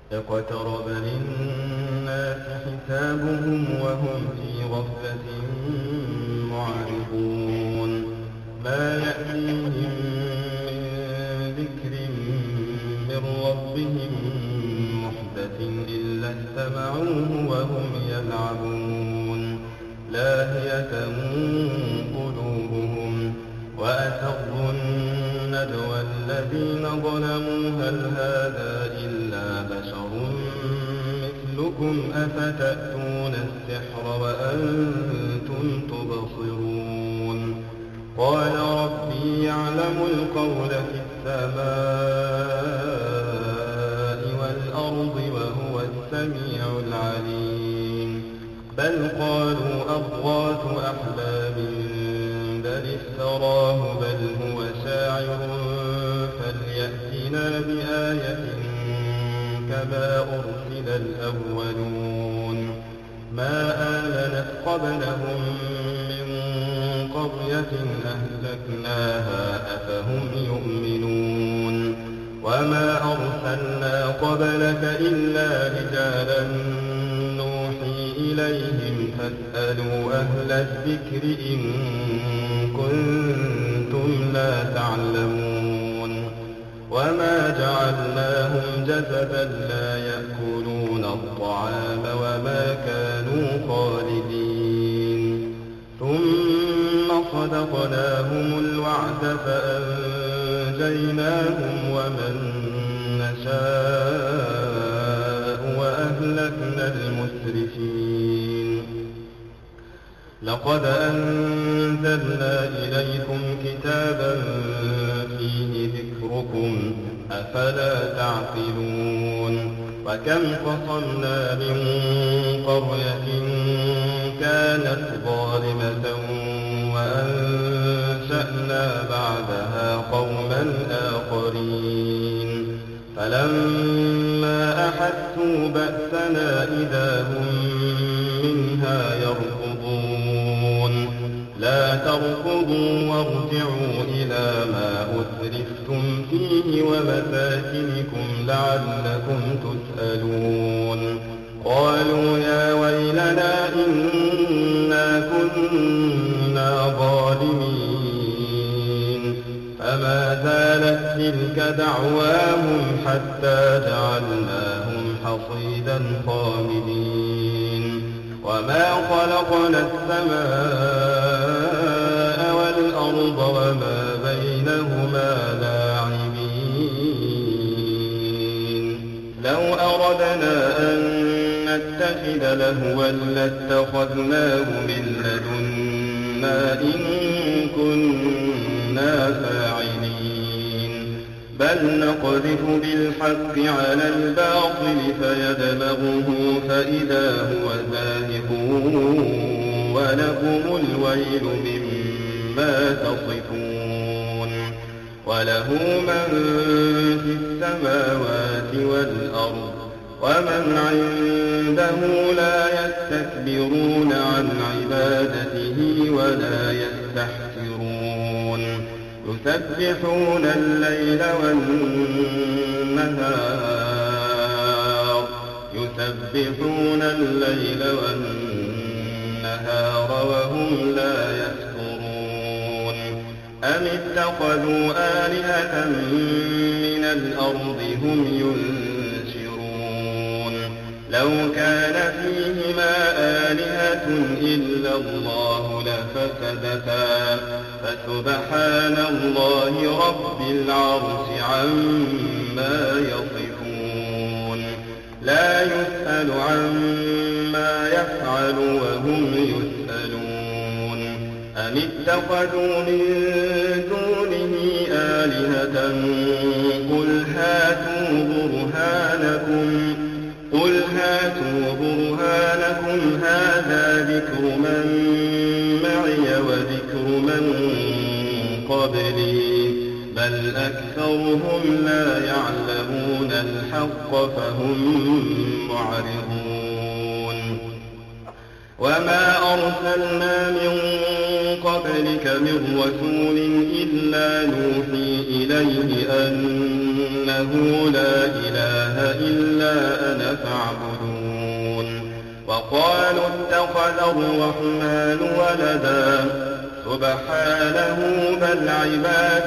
اقترب للناس حسابهم وهم في غفلة معرضون ما يأتيهم من ذكر من ربهم محدث إلا استمعوه وهم يلعبون لاهية قلوبهم وأسروا النجوى الذين ظلموا هل هذا إلا بشر مثلكم أفتأتون السحر وأنتم تبصرون قال ربي يعلم القول في السماء والأرض وهو السميع العليم بل قالوا أضغاث أحلام بل افتراه بل هو شاعر فليأتنا بآية كما أرسل الأولون ما آمنت قبلهم من قرية أهلكناها أفهم يؤمنون وما أرسلنا قبلك إلا رجالا نوحي إليهم فاسألوا أهل الذكر إن كنتم لا تعلمون وما جعلناهم جسدا لا يأكلون الطعام وما كانوا خالدين ثم صدقناهم الوعد فأنجيناهم ومن نشاء وأهلكنا المسرفين لقد أنزلنا إليكم كتابا فيه ذكركم أفلا تعقلون وكم قصمنا من قرية كانت ظالمة وأنشأنا بعدها قوما آخرين فلما أحسوا بأسنا إذا هم منها يركضون لا تركضوا وارجعوا إلى ما أسرفتم فيه ومساكنكم لعلكم تسألون قالوا يا ويلنا إنا كنا ظالمين فما زالت تلك دعواهم حتى جعلناهم حصيدا خامدين وما خلقنا السماء والأرض وما بينهما لاعبين لو أردنا أن نتخذ لهوا لاتخذناه من لدنا إن كنا فاعلين بل نقذف بالحق على الباطل فيدمغه فإذا هو زاهق ولكم الويل مما تصفون وله من في السماوات والأرض ومن عنده لا يستكبرون عن عبادته ولا يستحسرون يسبحون الليل والنهار وهم لا يفترون أم اتخذوا آلهة من الأرض هم ينشرون لو كان فيهما آلهة إلا الله لفسدتا فسبحان الله رب العرش عما يصفون لا يسأل عما يفعل وهم يسألون أم اتخذوا من دونه آلهة قل هاتوا برهانكم هذا ذكر من معي وذكر من قبلي بل أكثرهم لا يعلمون الحق فهم معرضون وما أرسلنا من قبلك من رسول إلا نوحي إليه أنه أنه لا إله إلا أنا فاعبدون وقالوا اتخذ الرحمن ولدا سبحانه بل عباد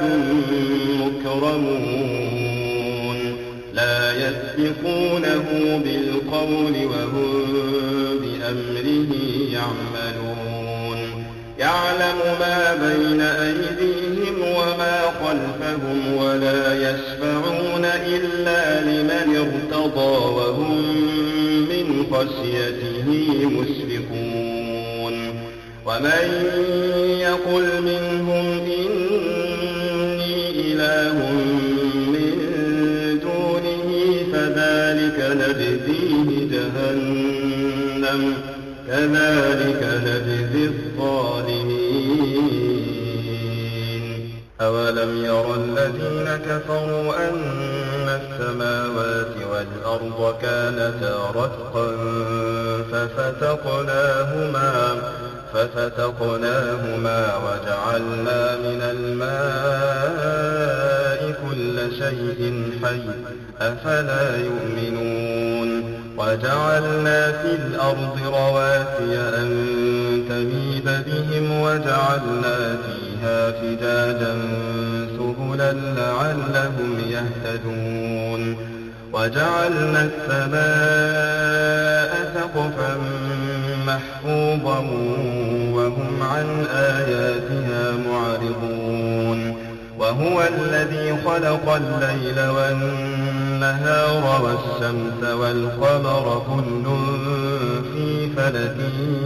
مكرمون لا يسبقونه بالقول وهم بأمره يعملون يعلم ما بين أيديهم وما خلفهم ولا يشفعون إلا لمن ارتضى وهم من خشيته مشفقون ومن يقل منهم إني إله من دونه فذلك نجزيه جهنم كذلك نجزي الظالمين أولم ير الذين كفروا أن السماوات والأرض كانتا رتقا ففتقناهما وجعلنا من الماء كل شيء حي أفلا يؤمنون وجعلنا في الأرض رواسي أن تميد بهم وجعلنا فيها فجاجا سبلا لعلهم يهتدون وجعلنا السماء سقفا محفوظا وهم عن آياتها معرضون وهو الذي خلق الليل والنهار والشمس والقمر كل في فلك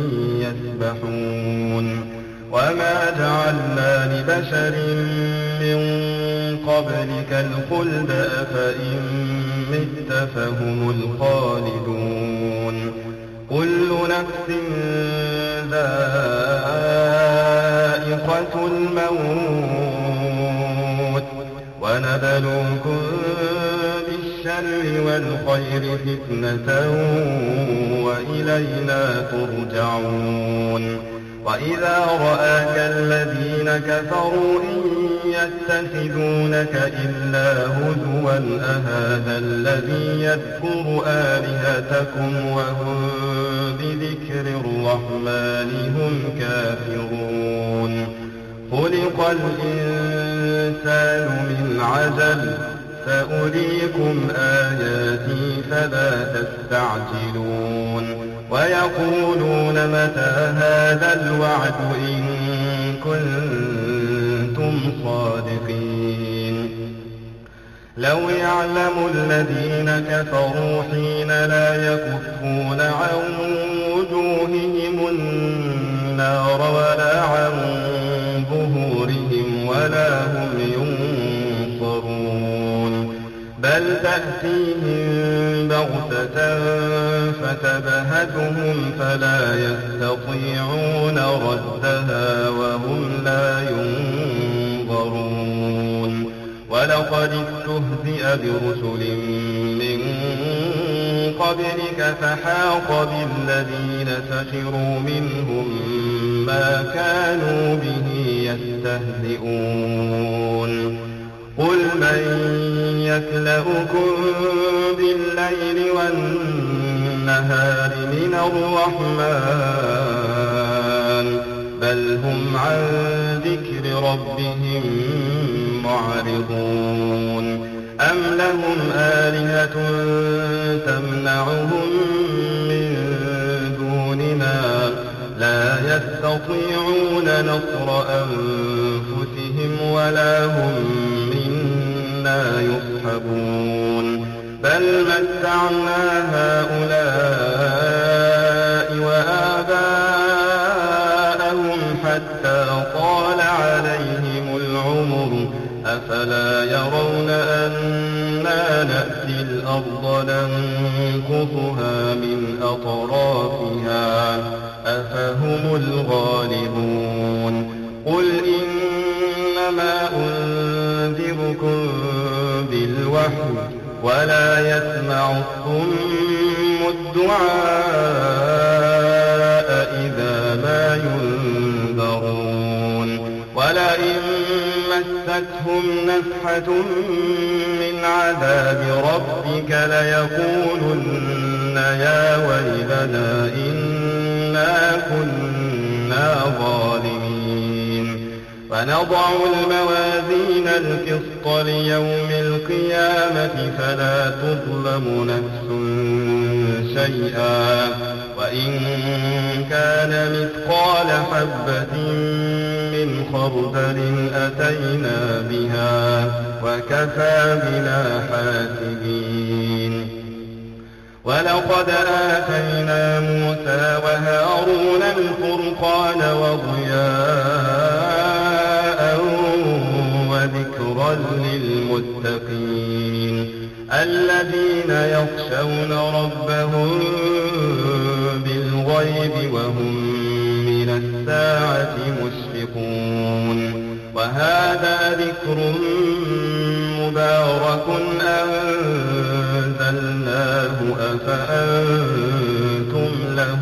يسبحون وما جعلنا لبشر من قبلك الخلد أفإن مت فهم الخالدون كل نفس ذائقة الموت ونبلوكم بالشر والخير فتنة وإلينا ترجعون وإذا رآك الذين كفروا إن يتخذونك إلا هزوا أهذا الذي يذكر آلهتكم وهم بذكر الرحمن هم كافرون خلق الإنسان من عجل سأريكم آياتي فلا تستعجلون ويقولون متى هذا الوعد إن كنتم صادقين لو يعلم الذين كفروا حين لا يكفون عن وجوههم النار ولا عن ظهورهم ولا هم ينصرون بل تأتيهم بغتة فتبهتهم فلا يستطيعون ردها وهم لا ينظرون ولقد استهزئ برسل من قبلك فحاق بالذين سخروا منهم ما كانوا به يستهزئون قل من يكلؤكم بالليل والنهار من الرحمن بل هم عن ذكر ربهم معرضون أم لهم آلهة تمنعهم من دوننا لا يستطيعون نصر أنفسهم ولا هم منا يصحبون بل متعنا هؤلاء وآباءهم حتى طال عليهم العمر أفلا يرون أنا نأتي الأرض ننقصها من أطرافها أفهم الغالبون قل إنما أنذركم بالوحي ولا يسمع الصم الدعاء إذا ما ينذرون ولئن مس مستهم نفحة من عذاب ربك ليقولن يا ويلنا إنا كنا ظالمين ونضع الموازين القسط ليوم القيامة فلا تظلم نفس شيئا وإن كان مثقال حبة من خردل أتينا بها وكفى بنا حاسبين ولقد آتينا موسى وهارون الفرقان وضياء وذكرا للمتقين الذين يخشون ربهم بالغيب وهم من الساعة مشفقون وهذا ذكر مبارك أنزلناه أفأنتم له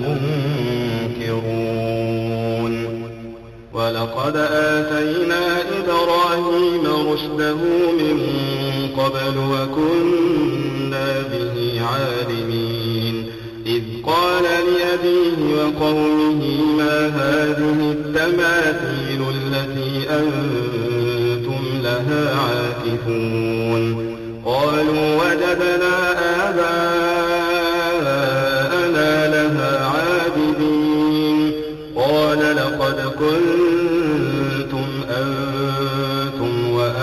منكرون ولقد آتينا إبراهيم رشده من قبل وكنا به عالمين إذ قال لأبيه وقومه ما هذه التماثيل التي أنتم لها عاكفون قالوا وجدنا آباءنا لها عابدين قال لقد كنتم أنتم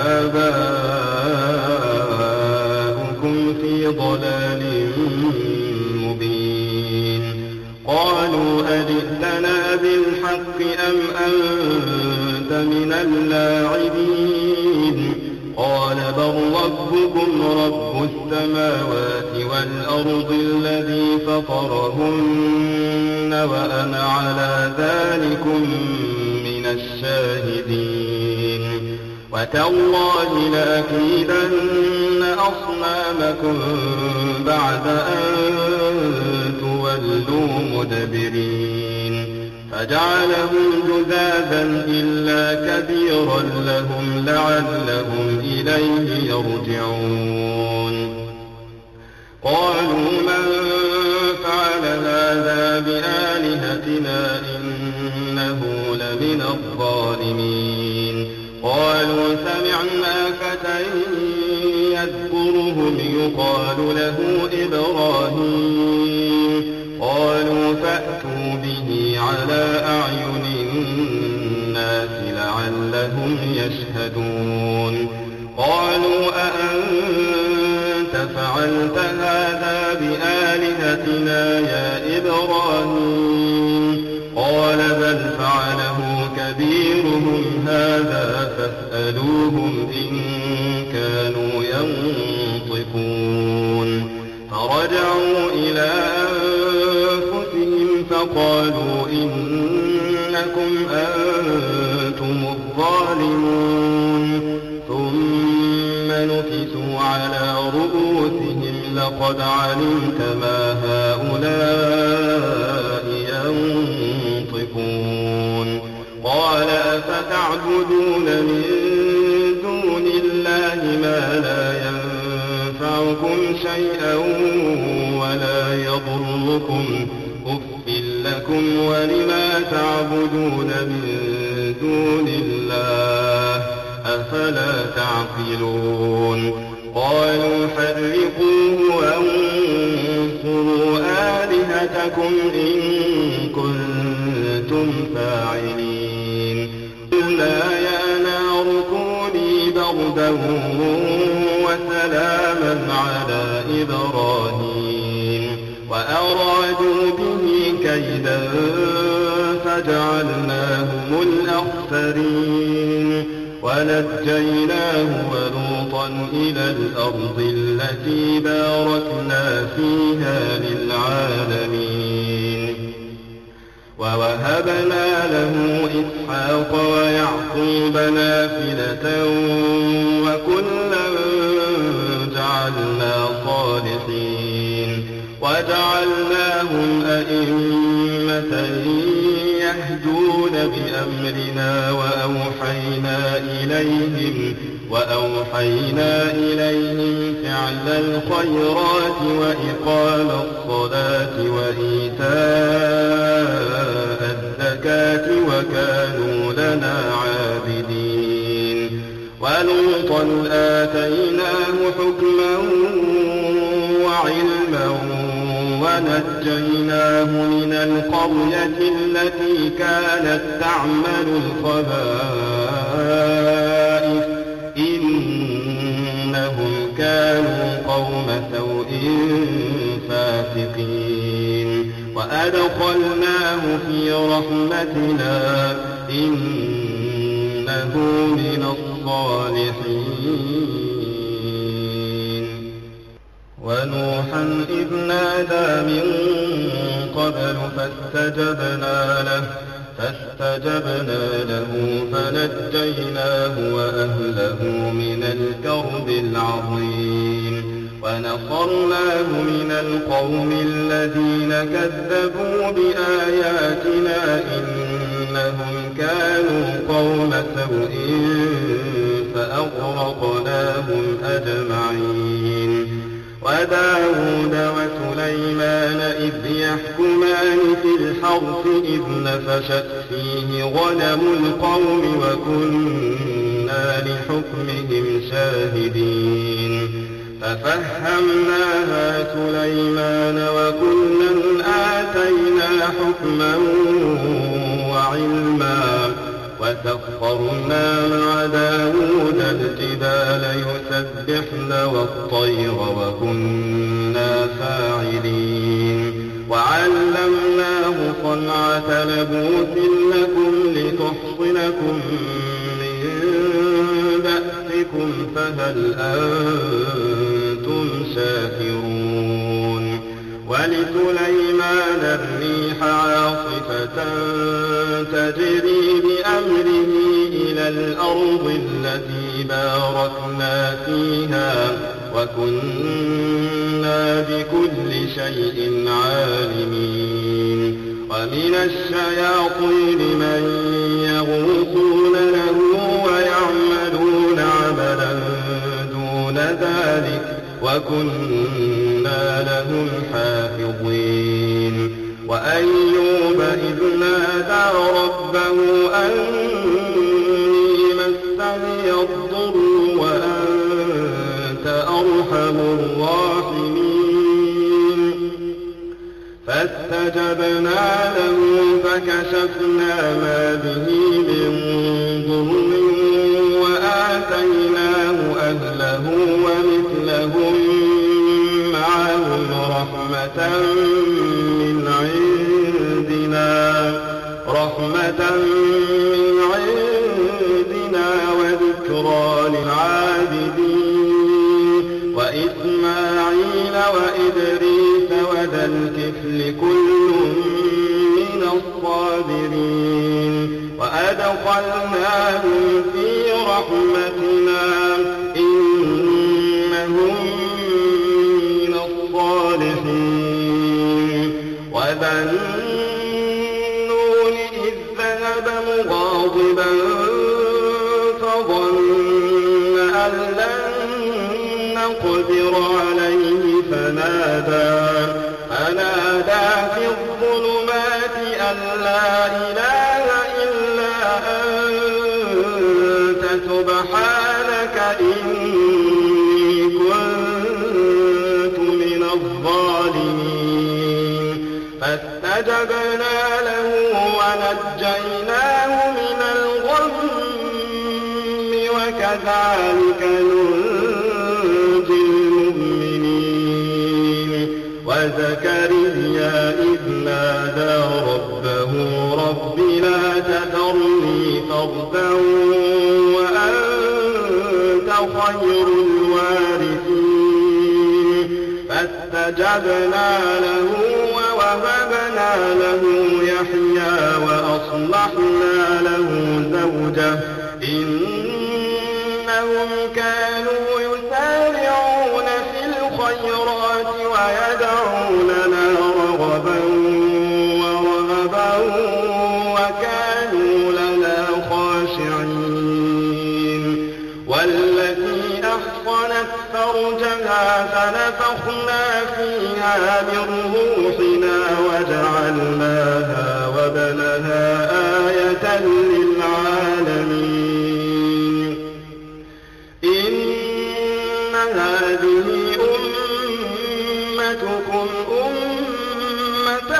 وآباؤكم في ضلال مبين قالوا أجئتنا بالحق أم أنت من اللاعبين قال بل ربكم رب السماوات والأرض الذي فطرهن وأنا على ذلكم من الشاهدين وتالله لأكيدن أصنامكم بعد أن تولوا مدبرين فجعلهم جذاذا إلا كبيرا لهم لعلهم إليه يرجعون قالوا من فعل هذا بآلهتنا إنه لمن الظالمين قالوا سمعنا فتى يذكرهم يقال له إبراهيم قالوا فأتوا به على أعين الناس لعلهم يشهدون قالوا أأنت فعلت هذا بآلهتنا يا إبراهيم قال بل فعله كبيرهم هذا فاسألوهم إن كانوا ينطقون فرجعوا إلى أنفسهم فقالوا إنكم أنتم الظالمون ثم نكسوا على رؤوسهم لقد علمت ما هؤلاء ينطقون قال أفتعبدون من دون الله ما لا ينفعكم شيئا ولا يضركم أف لكم ولما تعبدون من دون الله أفلا تعقلون قالوا حرقوه وانصروا آلهتكم إن كنتم فاعلين قلنا يا نار كوني بردا وسلاما على إبراهيم وأرادوا به كيدا فجعلناهم الأخسرين ونجيناه ولوطا إلى الأرض التي باركنا فيها للعالمين ووهبنا له إسحاق ويعقوب نافلة وكلا جعلنا صالحين وجعلناهم أئمة يهدون بأمرنا وأوحينا إليهم فعل الخيرات وإقام الصلاة وإيتاء الزكاة وكانوا لنا عابدين ولوطا آتيناه حكما وعلما ونجيناه من القرية التي كانت تعمل الخبائث إنهم كانوا قوم سوء فاسقين وأدخلناه في رحمتنا إنه من الصالحين ونوحا إذ نادى من قبل فاستجبنا له فنجيناه وأهله من الكرب العظيم ونصرناه من القوم الذين كذبوا بآياتنا إنهم كانوا قوم سوء فأغرقناهم أجمعين وداود وسليمان إذ يحكمان في الحرث إذ نفشت فيه غنم القوم وكنا لحكمهم شاهدين ففهمناها سليمان وكلا آتينا حكما وعلما وسخرنا مع داود الجبال يسبحن والطير وكنا فاعلين وعلمناه صنعة لبوس لكم لتحصنكم من بأسكم فهل أنتم شاكرون ولسليمان الريح عاصفة تجري بأمره إلى الأرض التي باركنا فيها وكنا بكل شيء عالمين ومن الشياطين من يغوصون له ويعملون عملا دون ذلك وكنا لهم حافظين وأيوب إذ نادى ربه أني مسني الضر وأنت أرحم الراحمين فاستجبنا له فكشفنا ما به من ضر وآتيناه أهله ومثلهم معهم رحمة من عندنا وذكرى للعابدين وإسماعيل وإدريس وذا الكفل كل من الصابرين وأدخلناهم في رحمتنا إنهم من الصالحين وذا النون إذ ذهب مغاضبا فظن أن لن نقدر عليه فنادى في الظلمات أن لا إله إلا أنت سبحانك إني كنت من الظالمين فاستجبنا له ونجيناه من الغم وكذلك ننجي المؤمنين وزكريا إذ نادى ربه رب لا تذرني فردا وأنت خير الوارثين فاستجبنا له ووهبنا له يحيى وأصلحنا له زوجه إنهم كانوا يسارعون في الخيرات ويدعوننا رغبا ورهبا من روحنا وجعلناها وابنها آية للعالمين إن هذه أمتكم أمة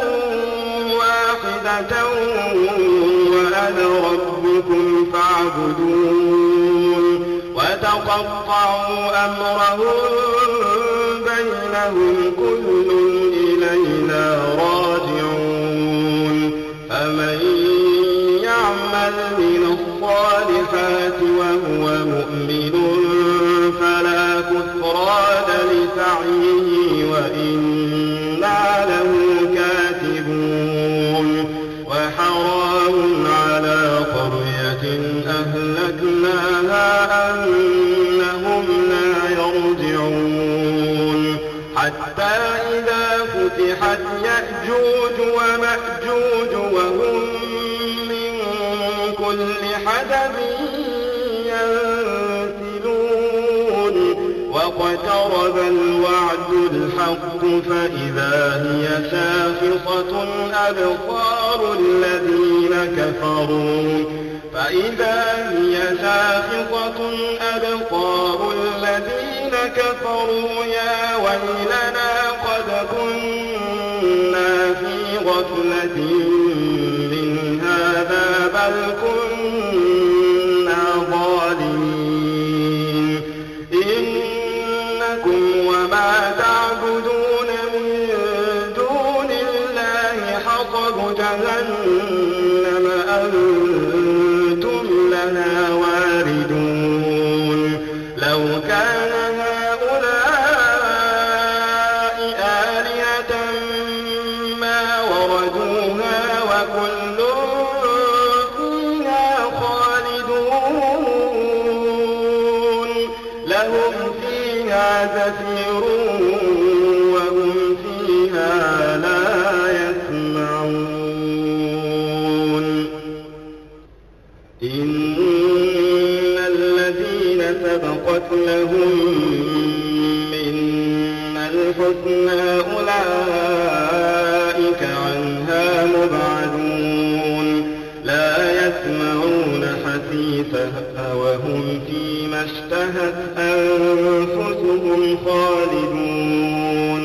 واحدة وأنا ربكم فاعبدون وتقطعوا أمرهم بينهم كل إلينا راجعون فمن يعمل من الصالحات وهو مؤمن فلا كفران لسعيه وإنا له كاتبون وحرام على قرية أهلكناها أنهم لا يرجعون حتى إذا فتحت يأجوج ومأجوج وهم من كل حدب ينسلون واقترب الوعد الحق فإذا هي شاخصة أبصار الذين كفروا يا ويلنا قد كنا في غفلة من هذا بل كنا ظالمين إنكم وما تعبدون من دون الله حصب جهنم أنتم لها واردون لو كان هؤلاء آلهة ما وردوها وكل فيها خالدون لهم فيها زفير وهم فيها لا يسمعون إن الذين سبقت لهم منا الحسنى أولئك عنها مبعدون لا يسمعون حسيسها وهم فيما اشتهت أنفسهم خالدون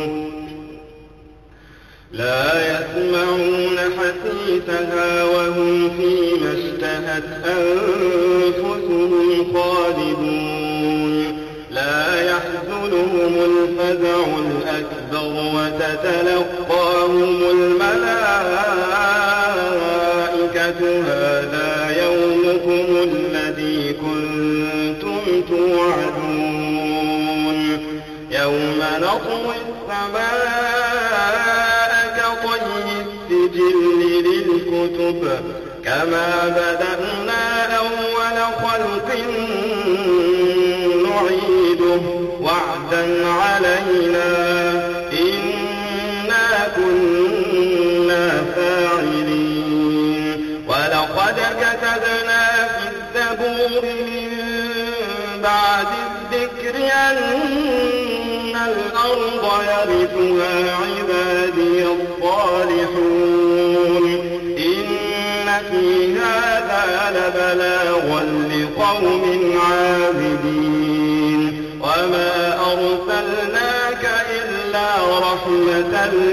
لا يسمعون حسيسها وهم فيما اشتهت أنفسهم خالدون لا يحزنهم الفزع الأكبر وتتلقاهم الملائكة هذا يومكم الذي كنتم توعدون يوم نطوي السماء كطي السجل للكتب كما بدأنا أول خلق نعيده وعدا علينا إنا كنا فاعلين ولقد كتبنا في الزبور من بعد الذكر أن الأرض يرثها عبادي الصالحون إن في هذا لبلاغا لقوم عابدين وما أرسلناك إلا رحمة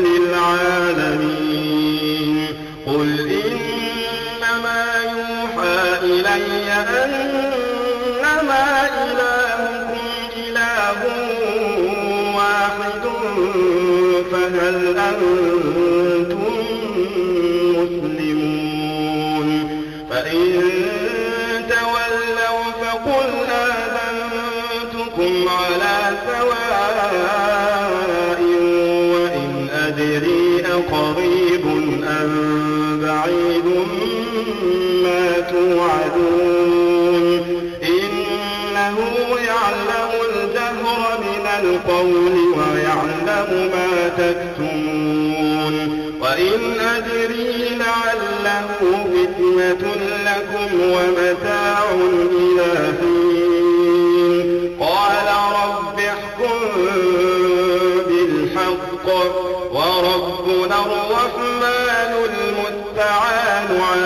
للعالمين قل إنما يوحى إلي أنما إلهكم إله واحد فهل أنتم مسلمون فإن تولوا فقل آذنتكم على سواء وإن أدري أقريب أم بعيد ما توعدون إنه يعلم الجهر من القول ويعلم ما تكتمون وإن أدري لعله فتنة لكم ومتاع إلى حين قال رب احكم بالحق وربنا الرحمن المستعان